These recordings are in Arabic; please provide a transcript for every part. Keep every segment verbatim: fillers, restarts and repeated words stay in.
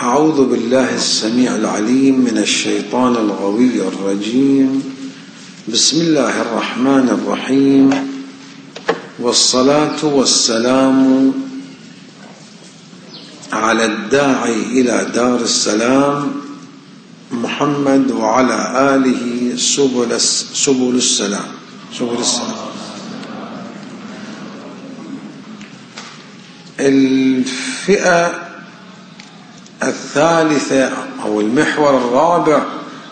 أعوذ بالله السميع العليم من الشيطان الغوي الرجيم. بسم الله الرحمن الرحيم، والصلاة والسلام على الداعي إلى دار السلام محمد وعلى آله سبل سبل السلام سبل السلام. الفئة الثالثة أو المحور الرابع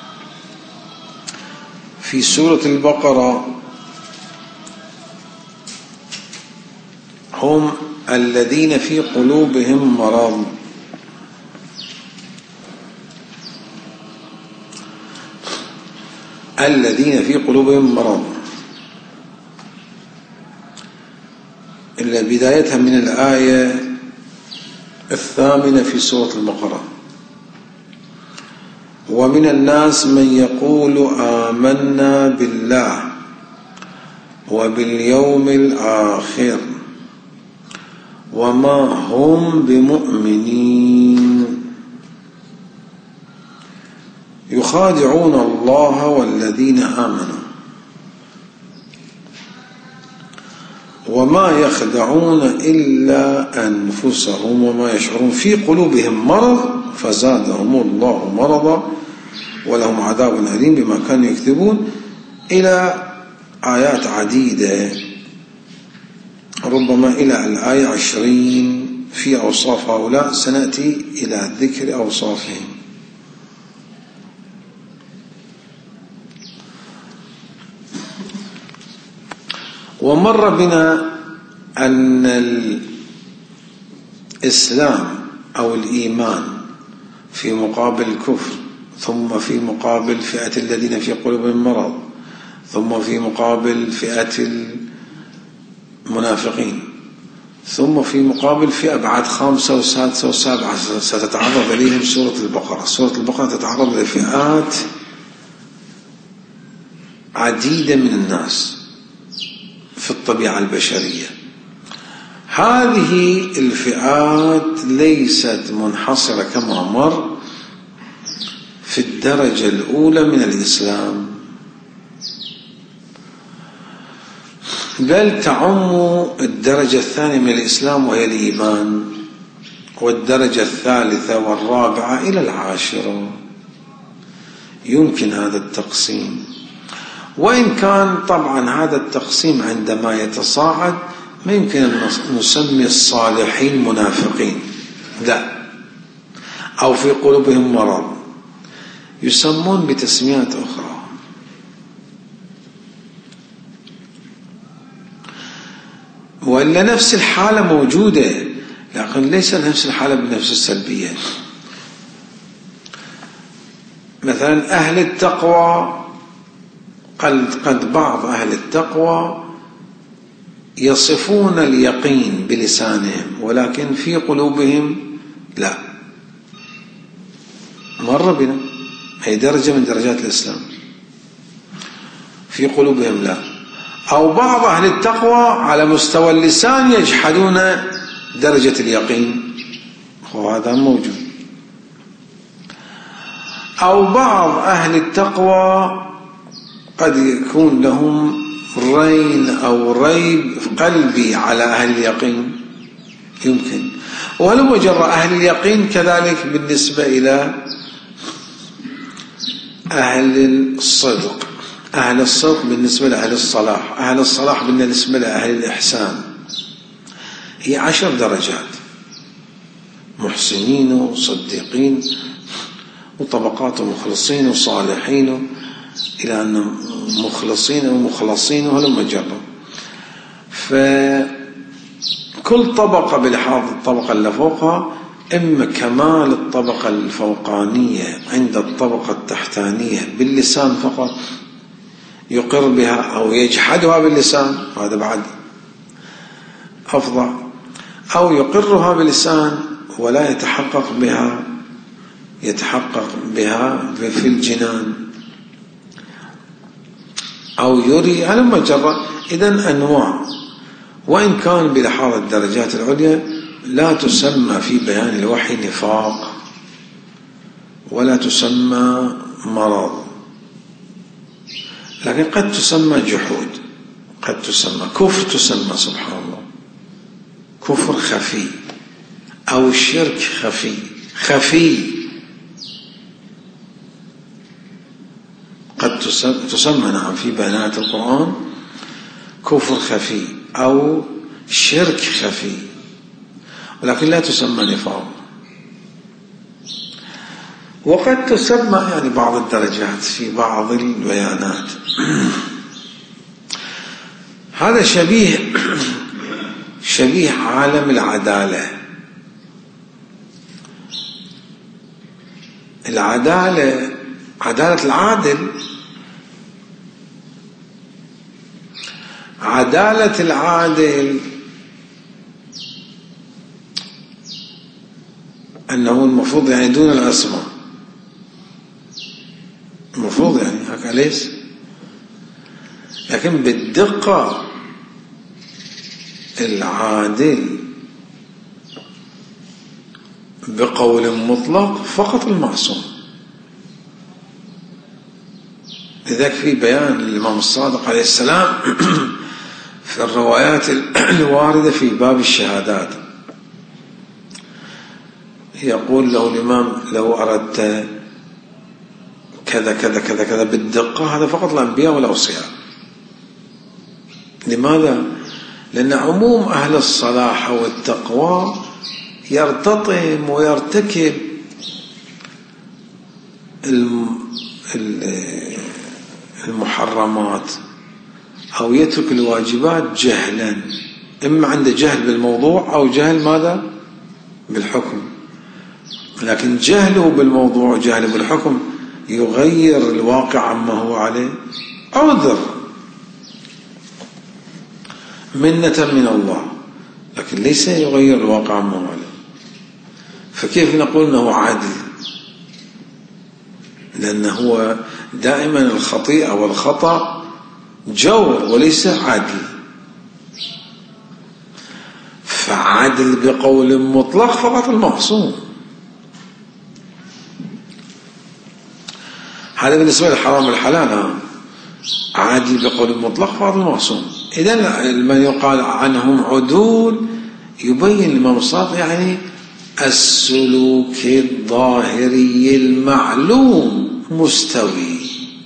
في سورة البقرة هم الذين في قلوبهم مرض. الذين في قلوبهم مرض إلا بدايتها من الآية الثامنة في سورة البقرة: ومن الناس من يقول آمنا بالله وباليوم الآخر وما هم بمؤمنين يخادعون الله والذين آمنوا وما يخدعون إلا أنفسهم وما يشعرون في قلوبهم مرض فزادهم الله مرضا ولهم عذاب أليم بما كانوا يكذبون، إلى آيات عديدة ربما إلى الآية عشرين في أوصاف هؤلاء. سنأتي إلى ذكر أوصافهم. ومر بنا أن الإسلام أو الإيمان في مقابل الكفر، ثم في مقابل فئة الذين في قلوبهم مرض، ثم في مقابل فئة المنافقين، ثم في مقابل فئة بعد خامسة وسادسة وسابعة ستتعرض إليهم سورة البقرة. سورة البقرة تتعرض لفئات عديدة من الناس في الطبيعة البشرية. هذه الفئات ليست منحصرة كما مر في الدرجة الأولى من الإسلام، بل تعم الدرجة الثانية من الإسلام وهي الإيمان، والدرجة الثالثة والرابعة إلى العاشرة. يمكن هذا التقسيم، وإن كان طبعا هذا التقسيم عندما يتصاعد ما يمكن أن نسمي الصالحين منافقين، لا، أو في قلوبهم مرض، يسمون بتسميات أخرى. وإلا نفس الحالة موجودة، لكن ليس نفس الحالة بنفس السلبية. مثلا أهل التقوى، قد, قد بعض أهل التقوى يصفون اليقين بلسانهم ولكن في قلوبهم لا. مر بنا هي درجة من درجات الإسلام، في قلوبهم لا. أو بعض أهل التقوى على مستوى اللسان يجحدون درجة اليقين، وهذا موجود. أو بعض أهل التقوى قد يكون لهم رين أو ريب قلبي على أهل اليقين، يمكن. ولو جرى أهل اليقين كذلك بالنسبة إلى أهل الصدق، أهل الصدق بالنسبة لأهل الصلاح، أهل الصلاح بالنسبة لأهل الإحسان. هي عشر درجات: محسنين وصديقين وطبقات مخلصين وصالحين، إلى أن مخلصين ومخلصين وهلم جرا. فكل طبقة بلحاظ الطبقة اللي فوقها إما كمال الطبقة الفوقانية عند الطبقة التحتانية باللسان فقط يقر بها أو يجحدها باللسان، هذا بعد أفضل، أو يقرها باللسان ولا يتحقق بها يتحقق بها في الجنان، أو يري على مجرد. إذن أنواع، وإن كان بلحاظ الدرجات العليا لا تسمى في بيان الوحي نفاق، ولا تسمى مرض، لكن قد تسمى جحود، قد تسمى كفر، تسمى سبحان الله كفر خفي أو شرك خفي خفي قد تسمى نعم في بيانات القرآن كفر خفي أو شرك خفي، ولكن لا تسمى نفاق. وقد تسمى يعني بعض الدرجات في بعض البيانات. هذا شبيه شبيه عالم العدالة. العدالة عدالة العادل، عدالة العادل أنه المفروض يعني دون العصمة، المفروض يعني هكذا ليس، لكن بالدقة العادل بقول مطلق فقط المعصوم. لذلك في بيان الإمام الصادق عليه السلام في الروايات الواردة في باب الشهادات، يقول له الإمام لو أردت كذا كذا كذا كذا بالدقة، هذا فقط الأنبياء والأوصياء. لماذا؟ لأن عموم أهل الصلاح والتقوى يرتطم ويرتكب المحرمات أو يترك الواجبات جهلا، إما عنده جهل بالموضوع أو جهل ماذا؟ بالحكم. لكن جهله بالموضوع وجهله بالحكم يغير الواقع عما هو عليه، عذر منة من الله، لكن ليس يغير الواقع عما هو عليه. فكيف نقول أنه عادل؟ لأنه هو دائما الخطيئة والخطأ جور وليس عدل. فعدل بقول مطلق فقط المعصوم. هذا بالنسبة للحرام والحلال، عادل بقول مطلق فقط المعصوم. إذن من يقال عنهم عدول يبين الإمام الصادق يعني السلوك الظاهري المعلوم مستوي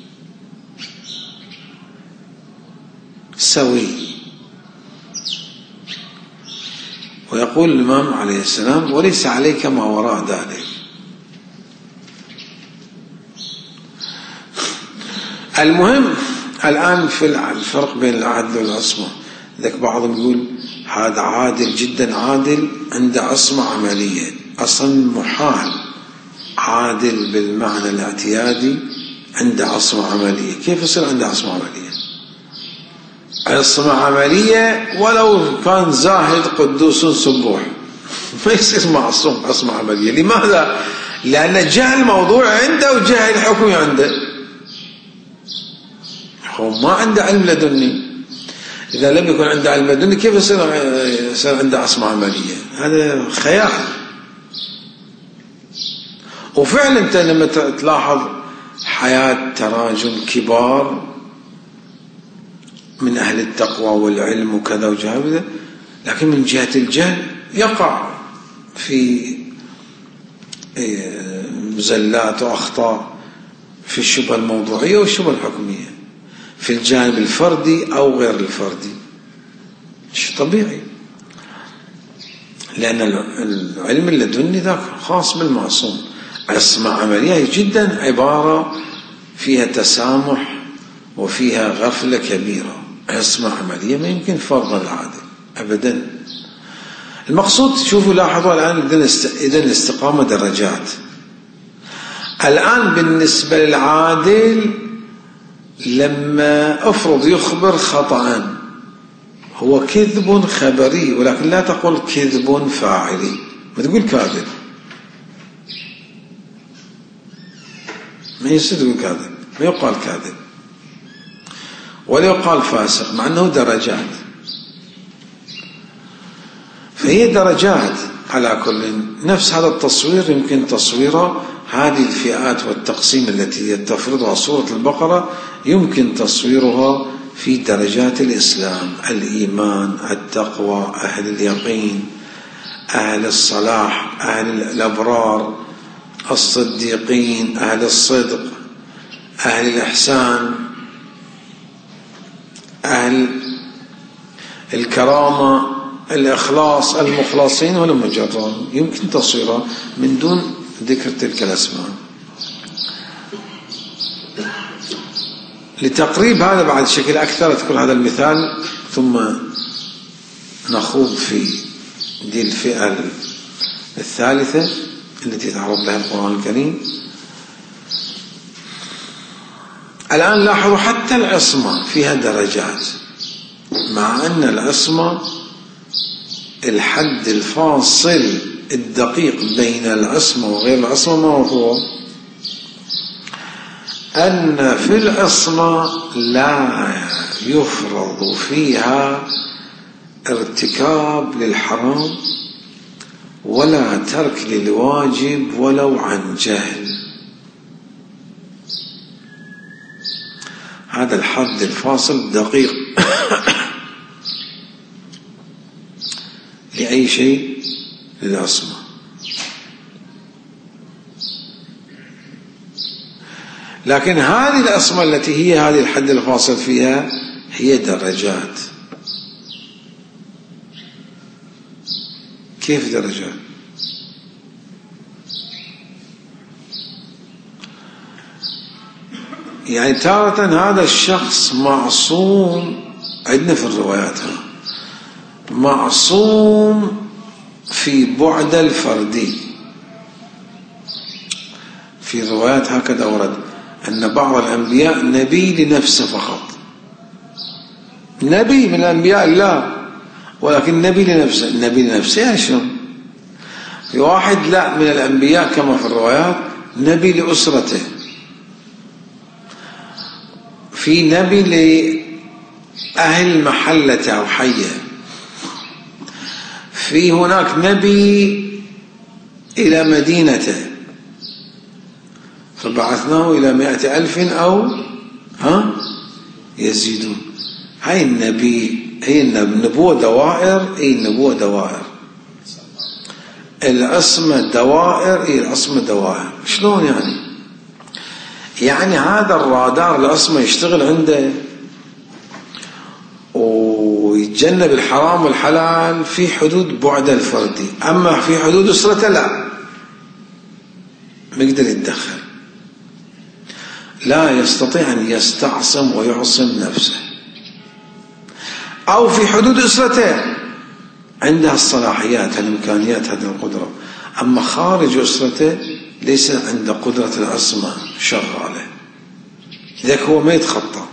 سوي. ويقول الإمام عليه السلام وليس عليك ما وراء ذلك. المهم الآن في الفرق بين العدل والعصمة. ذاك بعضهم يقول هذا عادل جدا عادل عنده عصمة عملية. أصلا محال عادل بالمعنى الاعتيادي عنده عصمة عملية. كيف يصير عنده عصمة عملية؟ عصمة عملية ولو كان زاهد قدوس سبوح ما يصير معصوم عصمة عملية. لماذا؟ لأن جهل الموضوع عنده وجهل الحكم عنده. هو ما عنده علم لدني. إذا لم يكن عنده علم لدني كيف يصير يصير عنده عصمة عملية؟ هذا خيال. وفعلا أنت لما تلاحظ حياة تراجم كبار من أهل التقوى والعلم وكذا وجهل، لكن من جهة الجهل يقع في مزلات وأخطاء في الشبهة الموضوعية والشبهة الحكمية في الجانب الفردي أو غير الفردي. شيء طبيعي، لأن العلم اللدني ذاك خاص بالمعصوم. عصمة عملية جدا عبارة فيها تسامح وفيها غفلة كبيرة. عصمة عملية ما يمكن فرض العادل أبدا. المقصود شوفوا لاحظوا الآن إذن الاستقامة درجات. الآن بالنسبة للعادل لما أفرض يخبر خطأ هو كذب خبري، ولكن لا تقول كذب فاعلي، ما تقول كاذب، ما يصير تقول كاذب، ما يقال كاذب ولا يقال فاسق، مع أنه درجات. فهي درجات على كل. نفس هذا التصوير يمكن تصويره هذه الفئات والتقسيم التي تفرضها سورة البقرة يمكن تصويرها في درجات الإسلام: الإيمان، التقوى، أهل اليقين، أهل الصلاح، أهل الأبرار، الصديقين، أهل الصدق، أهل الإحسان، أهل الكرامة، الإخلاص، المخلصين والمجرمين. يمكن تصويرها من دون ذكر تلك الأسماء. لتقريب هذا بعد شكل أكثر أذكر هذا المثال ثم نخوض في دي الفئة الثالثة التي تعرض لها القرآن الكريم. الآن لاحظوا حتى العصمة فيها درجات، مع أن العصمة الحد الفاصل الدقيق بين العصمة وغير العصمة ما هو؟ أن في العصمة لا يفرض فيها ارتكاب للحرام ولا ترك للواجب ولو عن جهل. هذا الحد الفاصل الدقيق لأي شيء للعصمة. لكن هذه العصمة التي هي هذه الحد الفاصل فيها هي درجات. كيف درجات؟ يعني تارة هذا الشخص معصوم، عندنا في الروايات معصوم في بعد الفردي. في الروايات هكذا ورد أن بعض الأنبياء نبي لنفسه فقط، نبي من الأنبياء الله ولكن نبي لنفسه. النبي لنفسه يعني شنو؟ في واحد لا من الأنبياء كما في الروايات نبي لأسرته، في نبي لأهل محلته أو حيه، في هناك نبي إلى مدينته فبعثناه إلى مائة ألف أو ها يزيدون. هاي النبي هي النبوة دوائر، أي النبوة دوائر، العصمة دوائر، أي العصمة دوائر. شلون يعني؟ يعني هذا الرادار العصمة يشتغل عنده ويتجنب الحرام والحلال في حدود بعد الفردي، أما في حدود أسرته لا، ما يقدر يتدخل، لا يستطيع أن يستعصم ويعصم نفسه. أو في حدود أسرته عندها الصلاحيات، الإمكانيات، هذه القدرة، أما خارج أسرته ليس عنده قدرة العصمة شغالة، لذلك هو ما يتخطى،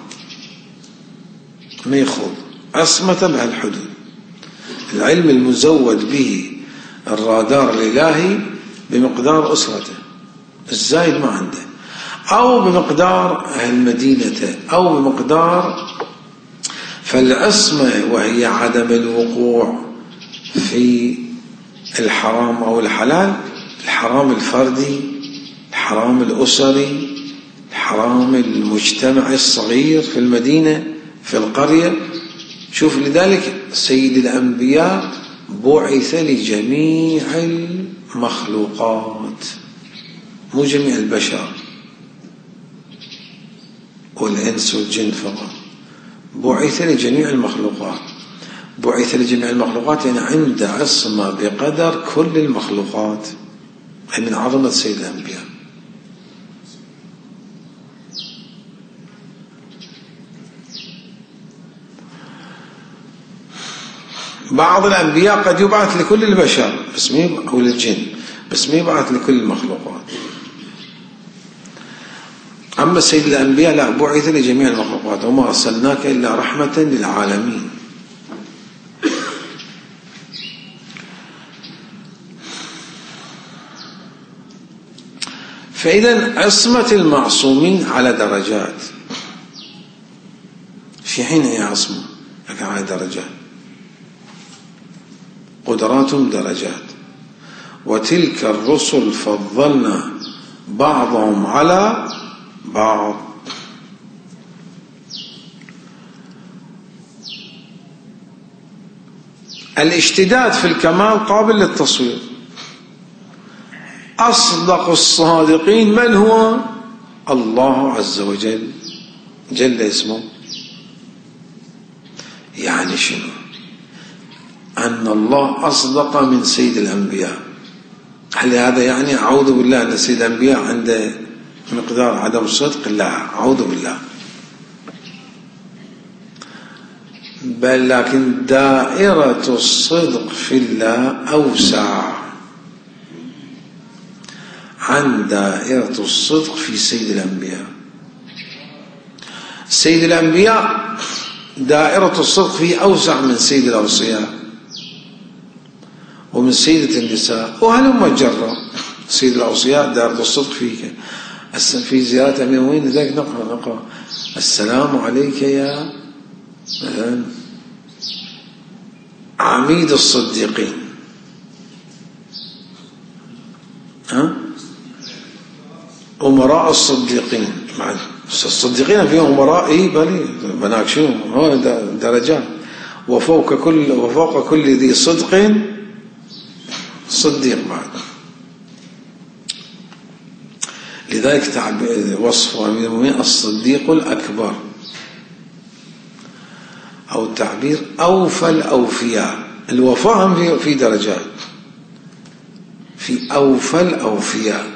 ما يخوض عصمة بهالحدود. العلم المزود به الرادار الإلهي بمقدار أسرته، الزايد ما عنده، أو بمقدار أهل مدينته، أو بمقدار. فالعصمة وهي عدم الوقوع في الحرام أو الحلال، الحرام الفردي، الحرام الأسري، الحرام المجتمع الصغير في المدينة في القرية. شوف لذلك سيد الأنبياء بعث لجميع المخلوقات، مو جميع البشر والإنس والجن فقط، بعث لجميع المخلوقات. بعث لجميع المخلوقات يعني عند عصمة بقدر كل المخلوقات، أي من عظمة سيد الأنبياء. بعض الأنبياء قد يبعث لكل البشر بس أو للجن، بس ما يبعث لكل المخلوقات. أما سيد الأنبياء لا، بعث لجميع المخلوقات، وما أرسلناك إلا رحمة للعالمين. فإذا عصمة المعصومين على درجات، في حين هي عصمة لكن على درجات، قدراتهم درجات. وتلك الرسل فضلنا بعضهم على بعض. الاشتداد في الكمال قابل للتصوير. أصدق الصادقين من هو؟ الله عز وجل جل اسمه. يعني شنو؟ أن الله أصدق من سيد الأنبياء. هل هذا يعني أعوذ بالله أن سيد الأنبياء عنده مقدار عدم الصدق؟ لا، أعوذ بالله. بل لكن دائرة الصدق في الله أوسع عن دائرة الصدق في سيد الأنبياء. سيد الأنبياء دائرة الصدق فيه أوسع من سيد الأوصياء ومن سيدة النساء، وهلم جرا. سيد الأوصياء دائرة الصدق فيه في زيارة أمير المؤمنين. لذلك نقرأ نقرأ السلام عليك يا مثلا عميد الصديقين، ها أمراء الصديقين. الصديقين فيهم أمراء، إيه بلي بناك شنو هو درجات. وفوق كل وفوق كل ذي صدق صديق بعد. لذلك وصف أمير المؤمنين الصديق الأكبر، أو التعبير أوفى الأوفياء. الوفاء في درجات، في أوفى الأوفياء،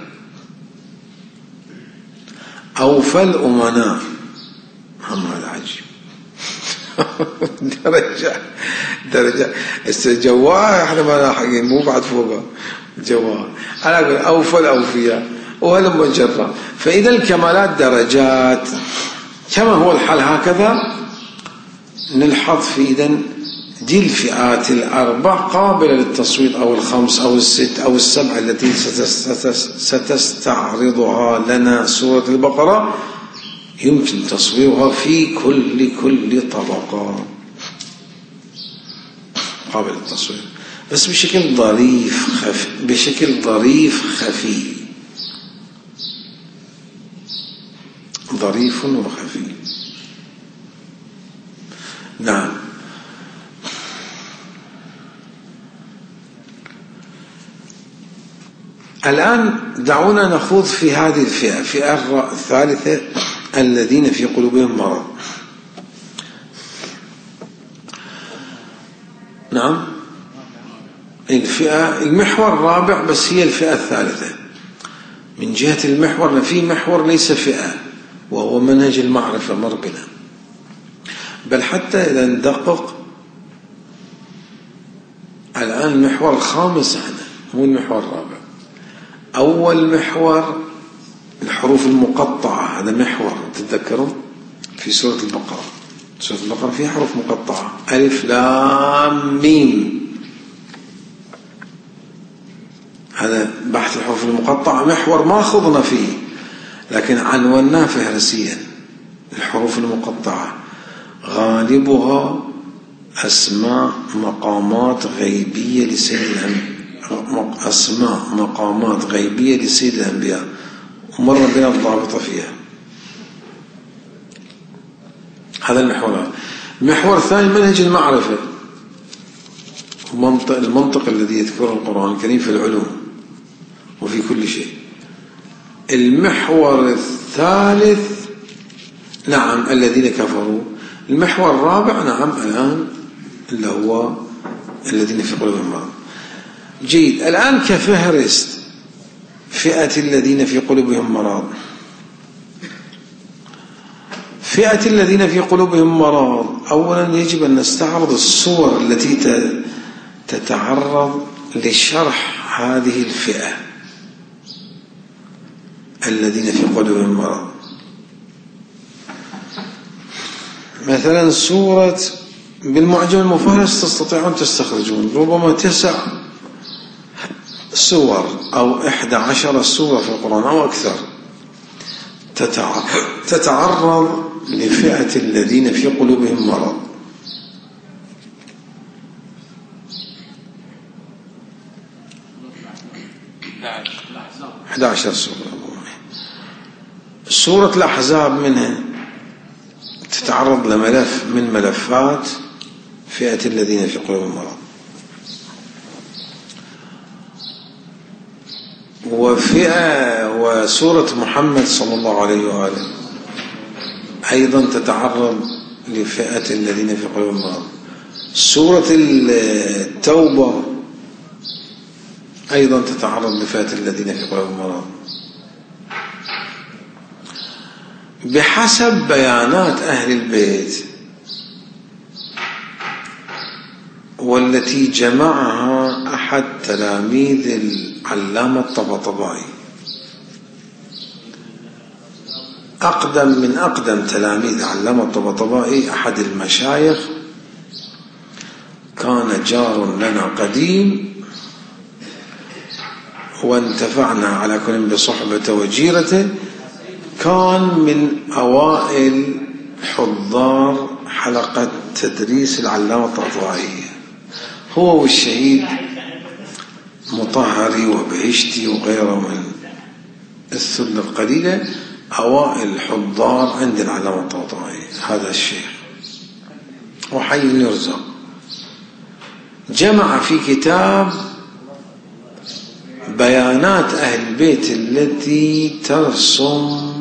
أوفى الأمناء. هم هذا عجيب. درجة درجة الجواه احنا ما لاحقين، مو بعد فوقه جواه. أنا أقول أوفى الأوفياء وهلم جرا. فإذا الكمالات درجات كما هو الحال هكذا نلحظ في إذن دي الفئات الأربع قابلة للتصوير، أو الخمس أو الست أو السبع التي ستستعرضها لنا سورة البقرة، يمكن تصويرها في كل كل طبقة قابل للتصوير، بس بشكل ظريف خفي، بشكل ظريف خفي، ظريف وخفي. نعم. الآن دعونا نخوض في هذه الفئة، الفئة الثالثة الذين في قلوبهم مرض. نعم، الفئة المحور الرابع، بس هي الفئة الثالثة من جهة المحور. في محور ليس فئة وهو منهج المعرفة مر بنا، بل حتى إذا ندقق الآن المحور الخامس هنا مو المحور الرابع. أول محور الحروف المقطعة، هذا محور تتذكرون في سورة البقرة. سورة البقرة فيها حروف مقطعة، ألف لام ميم. هذا بحث الحروف المقطعة محور ما خضنا فيه، لكن عنوناه فهرسيا. الحروف المقطعة غالبها أسماء مقامات غيبية لسيد الأنبياء، أسماء مقامات غيبية لسيد الأنبياء، ومر بنا الضابطة فيها. هذا المحور. المحور الثاني منهج المعرفة، المنطق, المنطق الذي يذكره القرآن الكريم في العلوم وفي كل شيء. المحور الثالث نعم الذين كفروا. المحور الرابع نعم الآن اللي هو الذين في قلوبهم مرض. جيد. الآن كفهرست فئة الذين في قلوبهم مرض. فئة الذين في قلوبهم مرض، أولا يجب أن نستعرض الصور التي تتعرض لشرح هذه الفئة الذين في قلوبهم مرض. مثلا سورة بالمعجم المفهرس تستطيعون تستخرجون ربما تسع سور أو إحدى عشر سورة في القرآن أو أكثر تتعرض لفئة الذين في قلوبهم مرض. إحدى عشر سورة سورة الأحزاب منها تتعرض لملف من ملفات فئة الذين في قلوبهم مرض، وفئة وسورة محمد صلى الله عليه وآله أيضا تتعرض لفئة الذين في قلوبهم مرض. سورة التوبة أيضا تتعرض لفئة الذين في قلوبهم مرض، بحسب بيانات أهل البيت والتي جمعها أحد تلاميذ العلامة الطباطبائي، أقدم من أقدم تلاميذ العلامة الطباطبائي، أحد المشايخ، كان جار لنا قديم وانتفعنا على كل بصحبته وجيرته، كان من أوائل حضار حلقة تدريس العلامة الطباطبائي، هو والشهيد مطهري وبهشتي وغيره من الثلة القليلة أوائل الحضار عند العلامة الطباطبائي. هذا الشيخ وحي يرزق جمع في كتاب بيانات أهل البيت التي ترسم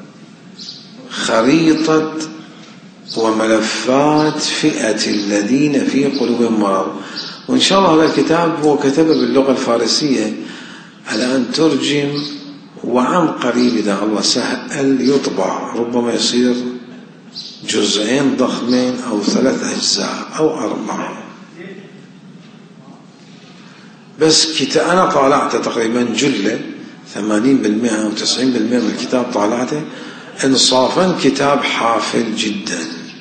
خريطة وملفات فئة الذين في قلوبهم مرض، وإن شاء الله هذا الكتاب هو كتبه باللغة الفارسية، الآن ترجم وعن قريب إذا الله سهل يطبع، ربما يصير جزئين ضخمين أو ثلاث أجزاء أو أربعة. بس كتاب أنا طالعته تقريبا جلة ثمانين بالمئة أو تسعين بالمئة من الكتاب طالعته إنصافا، كتاب حافل جدا،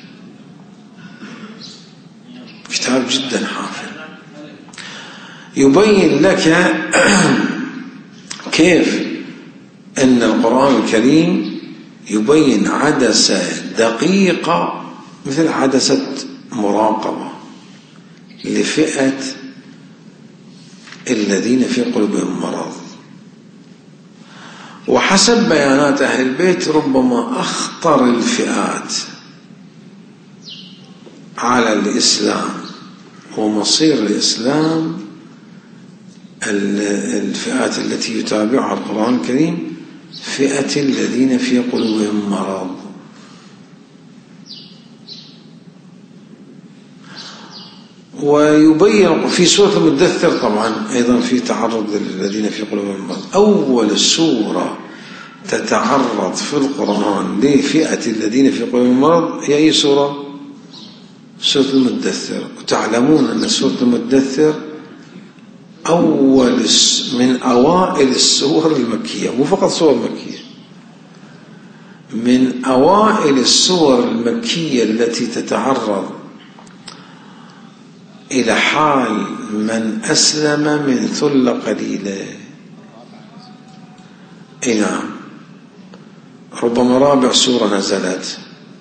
كتاب جدا حافل، يبين لك كيف أن القرآن الكريم يبين عدسة دقيقة مثل عدسة مراقبة لفئة الذين في قلوبهم مرض. وحسب بيانات أهل البيت ربما أخطر الفئات على الإسلام ومصير الإسلام الفئات التي يتابعها القرآن الكريم فئة الذين في قلوبهم مرض. ويبين في سورة المدثر طبعا أيضا في تعرض للذين في قلوبهم مرض. أول سورة تتعرض في القرآن لفئة الذين في قلوبهم مرض هي أي سورة؟ سورة المدثر. وتعلمون أن سورة المدثر أول من أوائل السور المكية، مو فقط سور مكية، من أوائل السور المكية التي تتعرض إلى حال من أسلم من ثلة قليلة. إيه نعم، ربما رابع سورة نزلت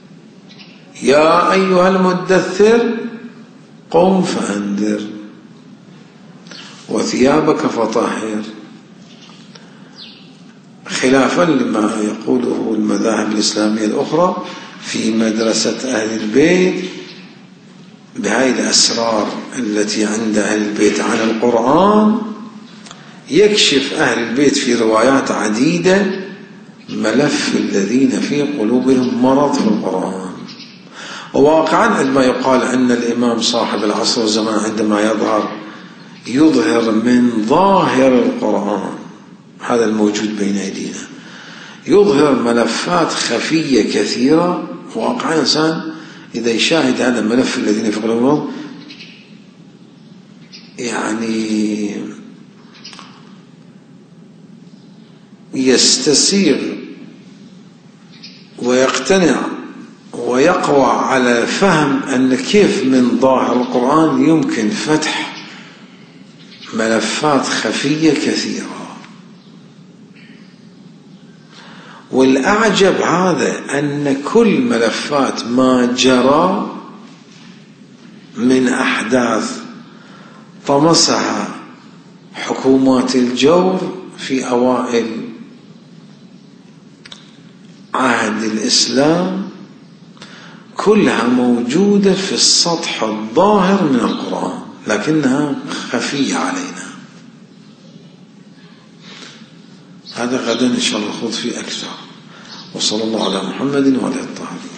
يا أيها المدثر قم فأنذر وثيابك فطهر، خلافا لما يقوله المذاهب الإسلامية الأخرى في مدرسة أهل البيت بهذه الأسرار التي عند أهل البيت عن القرآن. يكشف أهل البيت في روايات عديدة ملف الذين في قلوبهم مرض في القرآن. وواقعا عندما يقال أن الإمام صاحب العصر والزمان عندما يظهر يظهر من ظاهر القرآن هذا الموجود بين أيدينا، يظهر ملفات خفية كثيرة. واقعا إنسان إذا يشاهد هذا الملف الذين في قلوبهم يعني يستسيغ ويقتنع ويقوى على فهم أن كيف من ظاهر القرآن يمكن فتح ملفات خفية كثيرة. والأعجب هذا أن كل ملفات ما جرى من أحداث طمسها حكومات الجور في أوائل عهد الإسلام كلها موجودة في السطح الظاهر من القرآن، لكنها خفية علينا. هذا غدا إن شاء الله نخوض فيه أكثر. وصلى الله على محمد وعلى آله الطاهرين.